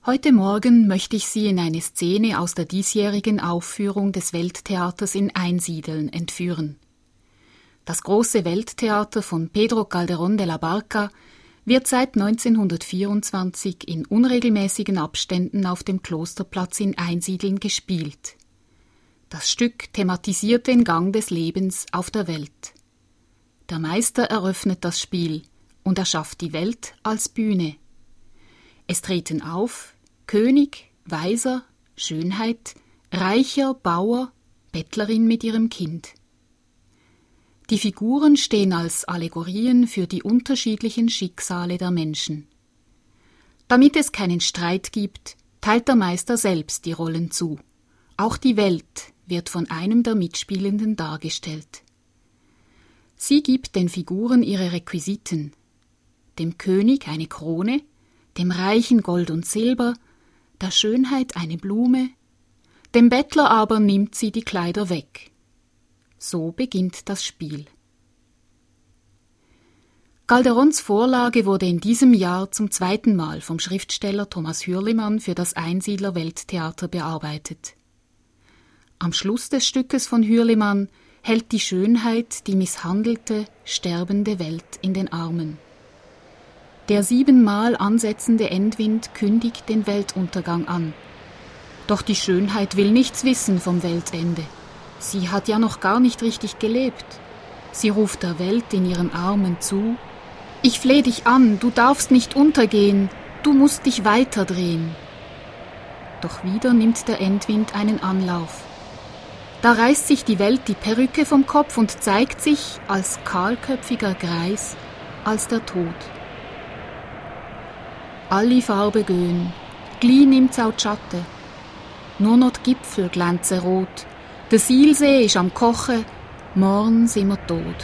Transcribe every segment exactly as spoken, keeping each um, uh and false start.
Heute Morgen möchte ich Sie in eine Szene aus der diesjährigen Aufführung des Welttheaters in Einsiedeln entführen. Das große Welttheater von Pedro Calderón de la Barca wird seit neunzehnhundertvierundzwanzig in unregelmäßigen Abständen auf dem Klosterplatz in Einsiedeln gespielt. Das Stück thematisiert den Gang des Lebens auf der Welt. Der Meister eröffnet das Spiel und erschafft die Welt als Bühne. Es treten auf König, Weiser, Schönheit, Reicher, Bauer, Bettlerin mit ihrem Kind. Die Figuren stehen als Allegorien für die unterschiedlichen Schicksale der Menschen. Damit es keinen Streit gibt, teilt der Meister selbst die Rollen zu. Auch die Welt wird von einem der Mitspielenden dargestellt. Sie gibt den Figuren ihre Requisiten. Dem König eine Krone, dem Reichen Gold und Silber, der Schönheit eine Blume, dem Bettler aber nimmt sie die Kleider weg. So beginnt das Spiel. Calderóns Vorlage wurde in diesem Jahr zum zweiten Mal vom Schriftsteller Thomas Hürlimann für das Einsiedler Welttheater bearbeitet. Am Schluss des Stückes von Hürlimann hält die Schönheit die misshandelte, sterbende Welt in den Armen. Der siebenmal ansetzende Endwind kündigt den Weltuntergang an. Doch die Schönheit will nichts wissen vom Weltende. Sie hat ja noch gar nicht richtig gelebt. Sie ruft der Welt in ihren Armen zu: »Ich fleh dich an, du darfst nicht untergehen, du musst dich weiterdrehen.« Doch wieder nimmt der Endwind einen Anlauf. Da reißt sich die Welt die Perücke vom Kopf und zeigt sich als kahlköpfiger Greis, als der Tod. Alli Farbe göhn, gli nimmt's auch Schatte. Nur noch die Gipfel glänzen rot. Der Sielsee ist am Kochen, morgen sind wir tot.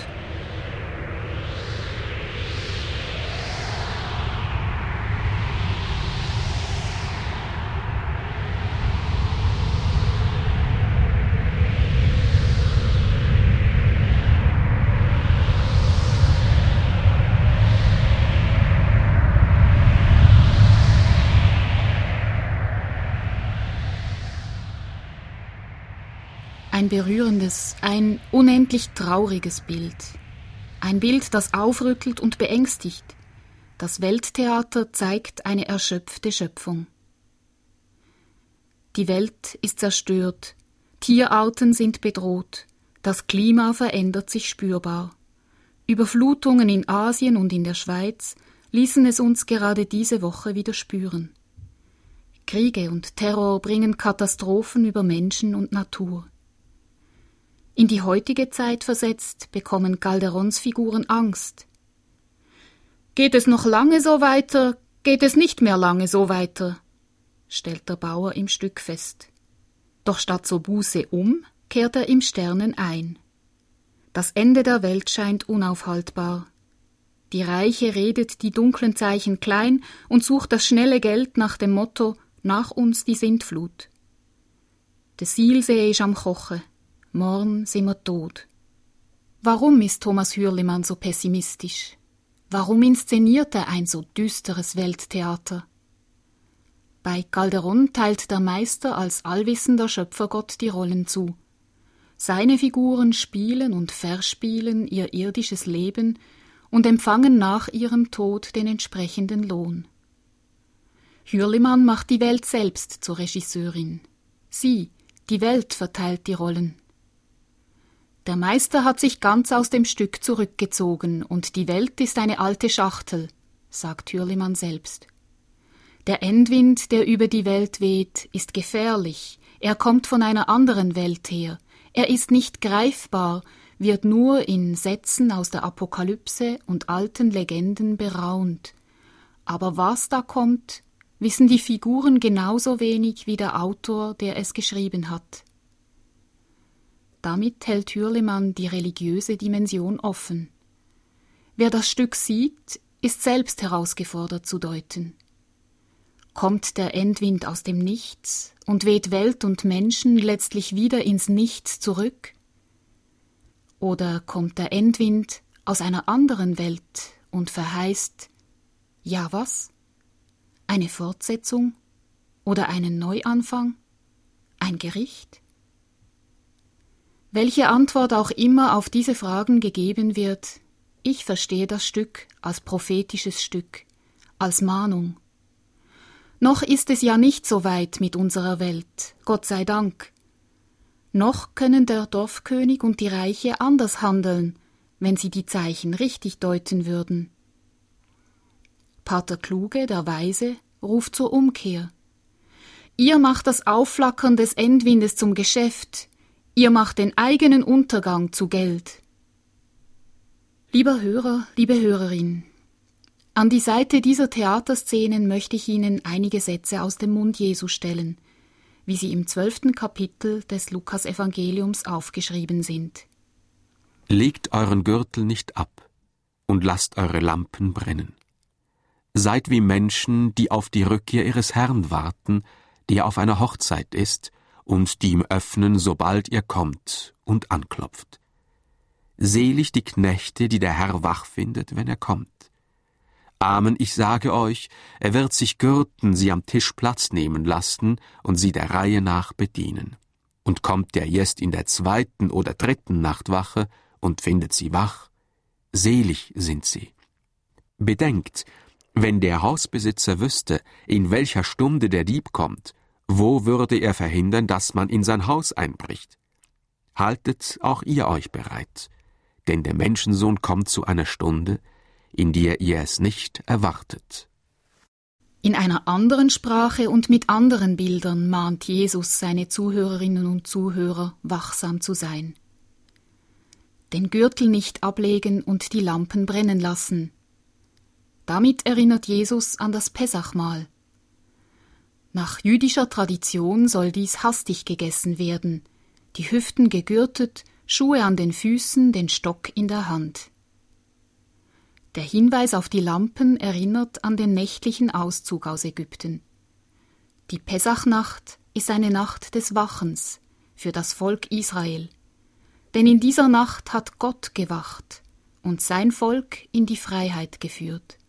Ein berührendes, ein unendlich trauriges Bild. Ein Bild, das aufrüttelt und beängstigt. Das Welttheater zeigt eine erschöpfte Schöpfung. Die Welt ist zerstört, Tierarten sind bedroht, das Klima verändert sich spürbar. Überflutungen in Asien und in der Schweiz ließen es uns gerade diese Woche wieder spüren. Kriege und Terror bringen Katastrophen über Menschen und Natur. In die heutige Zeit versetzt, bekommen Calderóns Figuren Angst. »Geht es noch lange so weiter, geht es nicht mehr lange so weiter«, stellt der Bauer im Stück fest. Doch statt zur Buße um, kehrt er im Sternen ein. Das Ende der Welt scheint unaufhaltbar. Die Reiche redet die dunklen Zeichen klein und sucht das schnelle Geld nach dem Motto »Nach uns die Sintflut«. Der Sielsee ist am Kochen. Morgen sind wir tot. Warum ist Thomas Hürlimann so pessimistisch? Warum inszeniert er ein so düsteres Welttheater? Bei Calderón teilt der Meister als allwissender Schöpfergott die Rollen zu. Seine Figuren spielen und verspielen ihr irdisches Leben und empfangen nach ihrem Tod den entsprechenden Lohn. Hürlimann macht die Welt selbst zur Regisseurin. Sie, die Welt, verteilt die Rollen. Der Meister hat sich ganz aus dem Stück zurückgezogen und die Welt ist eine alte Schachtel, sagt Hürlimann selbst. Der Endwind, der über die Welt weht, ist gefährlich. Er kommt von einer anderen Welt her. Er ist nicht greifbar, wird nur in Sätzen aus der Apokalypse und alten Legenden beraunt. Aber was da kommt, wissen die Figuren genauso wenig wie der Autor, der es geschrieben hat. Damit hält Hürlimann die religiöse Dimension offen. Wer das Stück sieht, ist selbst herausgefordert zu deuten. Kommt der Endwind aus dem Nichts und weht Welt und Menschen letztlich wieder ins Nichts zurück? Oder kommt der Endwind aus einer anderen Welt und verheißt, ja was? Eine Fortsetzung oder einen Neuanfang? Ein Gericht? Welche Antwort auch immer auf diese Fragen gegeben wird, ich verstehe das Stück als prophetisches Stück, als Mahnung. Noch ist es ja nicht so weit mit unserer Welt, Gott sei Dank. Noch können der Dorfkönig und die Reiche anders handeln, wenn sie die Zeichen richtig deuten würden. Pater Kluge, der Weise, ruft zur Umkehr. Ihr macht das Aufflackern des Endwindes zum Geschäft, ihr macht den eigenen Untergang zu Geld. Lieber Hörer, liebe Hörerin, an die Seite dieser Theaterszenen möchte ich Ihnen einige Sätze aus dem Mund Jesu stellen, wie sie im zwölften Kapitel des Lukas-Evangeliums aufgeschrieben sind. Legt euren Gürtel nicht ab und lasst eure Lampen brennen. Seid wie Menschen, die auf die Rückkehr ihres Herrn warten, der auf einer Hochzeit ist und die ihm öffnen, sobald ihr kommt und anklopft. Selig die Knechte, die der Herr wach findet, wenn er kommt. Amen, ich sage euch, er wird sich gürten, sie am Tisch Platz nehmen lassen und sie der Reihe nach bedienen. Und kommt der jetzt in der zweiten oder dritten Nachtwache und findet sie wach, selig sind sie. Bedenkt, wenn der Hausbesitzer wüsste, in welcher Stunde der Dieb kommt, wo würde er verhindern, dass man in sein Haus einbricht? Haltet auch ihr euch bereit, denn der Menschensohn kommt zu einer Stunde, in der ihr es nicht erwartet. In einer anderen Sprache und mit anderen Bildern mahnt Jesus seine Zuhörerinnen und Zuhörer, wachsam zu sein. Den Gürtel nicht ablegen und die Lampen brennen lassen. Damit erinnert Jesus an das Pessachmahl. Nach jüdischer Tradition soll dies hastig gegessen werden, die Hüften gegürtet, Schuhe an den Füßen, den Stock in der Hand. Der Hinweis auf die Lampen erinnert an den nächtlichen Auszug aus Ägypten. Die Pessachnacht ist eine Nacht des Wachens für das Volk Israel, denn in dieser Nacht hat Gott gewacht und sein Volk in die Freiheit geführt.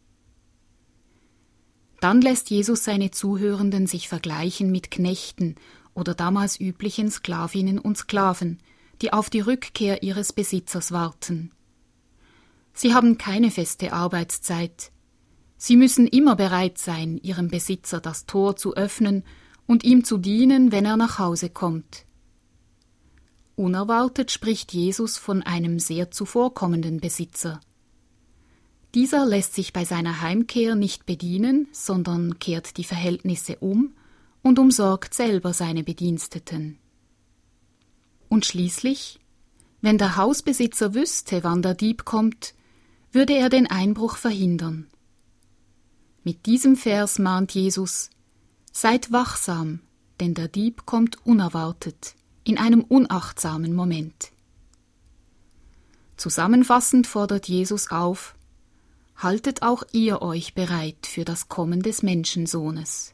Dann lässt Jesus seine Zuhörenden sich vergleichen mit Knechten oder damals üblichen Sklavinnen und Sklaven, die auf die Rückkehr ihres Besitzers warten. Sie haben keine feste Arbeitszeit. Sie müssen immer bereit sein, ihrem Besitzer das Tor zu öffnen und ihm zu dienen, wenn er nach Hause kommt. Unerwartet spricht Jesus von einem sehr zuvorkommenden Besitzer. Dieser lässt sich bei seiner Heimkehr nicht bedienen, sondern kehrt die Verhältnisse um und umsorgt selber seine Bediensteten. Und schließlich, wenn der Hausbesitzer wüsste, wann der Dieb kommt, würde er den Einbruch verhindern. Mit diesem Vers mahnt Jesus: Seid wachsam, denn der Dieb kommt unerwartet, in einem unachtsamen Moment. Zusammenfassend fordert Jesus auf: Haltet auch ihr euch bereit für das Kommen des Menschensohnes.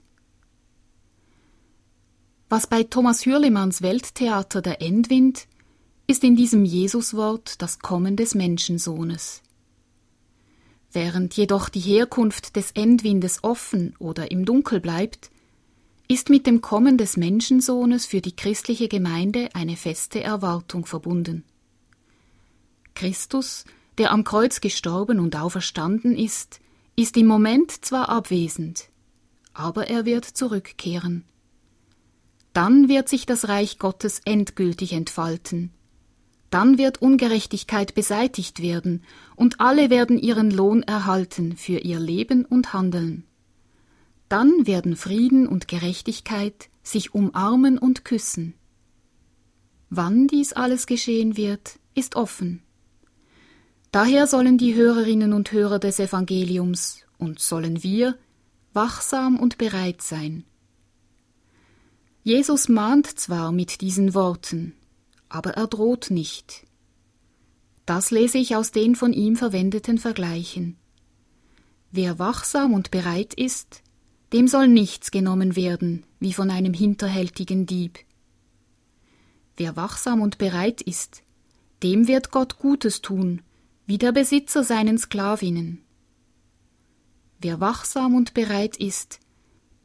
Was bei Thomas Hürlimanns Welttheater der Endwind ist in diesem Jesuswort das Kommen des Menschensohnes. Während jedoch die Herkunft des Endwindes offen oder im Dunkel bleibt, ist mit dem Kommen des Menschensohnes für die christliche Gemeinde eine feste Erwartung verbunden. Christus, der am Kreuz gestorben und auferstanden ist, ist im Moment zwar abwesend, aber er wird zurückkehren. Dann wird sich das Reich Gottes endgültig entfalten. Dann wird Ungerechtigkeit beseitigt werden und alle werden ihren Lohn erhalten für ihr Leben und Handeln. Dann werden Frieden und Gerechtigkeit sich umarmen und küssen. Wann dies alles geschehen wird, ist offen. Daher sollen die Hörerinnen und Hörer des Evangeliums und sollen wir wachsam und bereit sein. Jesus mahnt zwar mit diesen Worten, aber er droht nicht. Das lese ich aus den von ihm verwendeten Vergleichen. Wer wachsam und bereit ist, dem soll nichts genommen werden, wie von einem hinterhältigen Dieb. Wer wachsam und bereit ist, dem wird Gott Gutes tun, wie der Besitzer seinen Sklavinnen. Wer wachsam und bereit ist,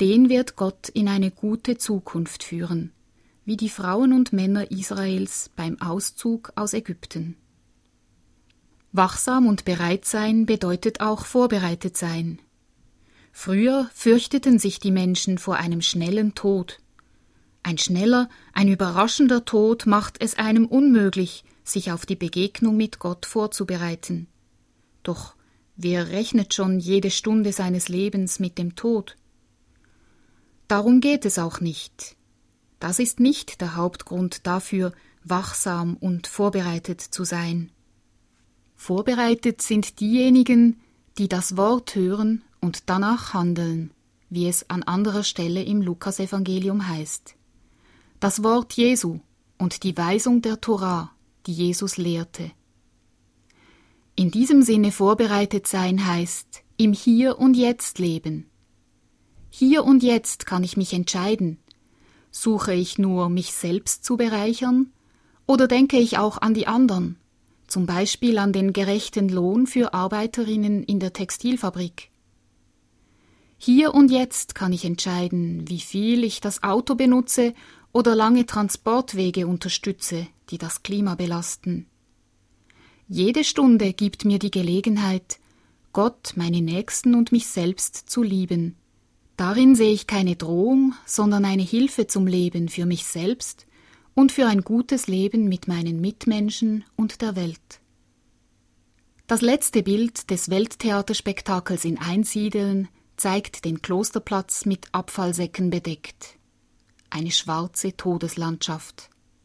den wird Gott in eine gute Zukunft führen, wie die Frauen und Männer Israels beim Auszug aus Ägypten. Wachsam und bereit sein bedeutet auch vorbereitet sein. Früher fürchteten sich die Menschen vor einem schnellen Tod. Ein schneller, ein überraschender Tod macht es einem unmöglich, sich auf die Begegnung mit Gott vorzubereiten. Doch wer rechnet schon jede Stunde seines Lebens mit dem Tod? Darum geht es auch nicht. Das ist nicht der Hauptgrund dafür, wachsam und vorbereitet zu sein. Vorbereitet sind diejenigen, die das Wort hören und danach handeln, wie es an anderer Stelle im Lukasevangelium heißt. Das Wort Jesu und die Weisung der Tora, die Jesus lehrte. In diesem Sinne vorbereitet sein heißt, im Hier und Jetzt leben. Hier und jetzt kann ich mich entscheiden. Suche ich nur, mich selbst zu bereichern, oder denke ich auch an die anderen, zum Beispiel an den gerechten Lohn für Arbeiterinnen in der Textilfabrik? Hier und jetzt kann ich entscheiden, wie viel ich das Auto benutze oder lange Transportwege unterstütze, die das Klima belasten. Jede Stunde gibt mir die Gelegenheit, Gott, meine Nächsten und mich selbst zu lieben. Darin sehe ich keine Drohung, sondern eine Hilfe zum Leben für mich selbst und für ein gutes Leben mit meinen Mitmenschen und der Welt. Das letzte Bild des Welttheaterspektakels in Einsiedeln zeigt den Klosterplatz mit Abfallsäcken bedeckt. Eine schwarze Todeslandschaft.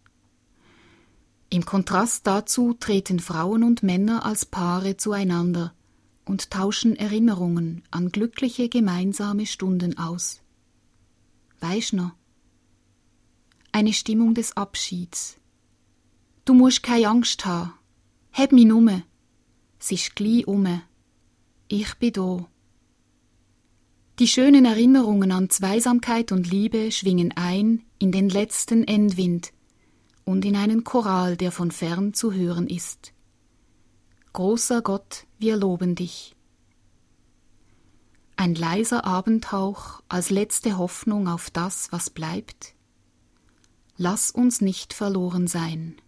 Im Kontrast dazu treten Frauen und Männer als Paare zueinander und tauschen Erinnerungen an glückliche gemeinsame Stunden aus. Weisst noch? Eine Stimmung des Abschieds. Du musst keine Angst haben. Heb mich nume. Es ist gleich ume. Ich bin da. Die schönen Erinnerungen an Zweisamkeit und Liebe schwingen ein in den letzten Endwind und in einen Choral, der von fern zu hören ist. Großer Gott, wir loben dich. Ein leiser Abendhauch als letzte Hoffnung auf das, was bleibt. Lass uns nicht verloren sein.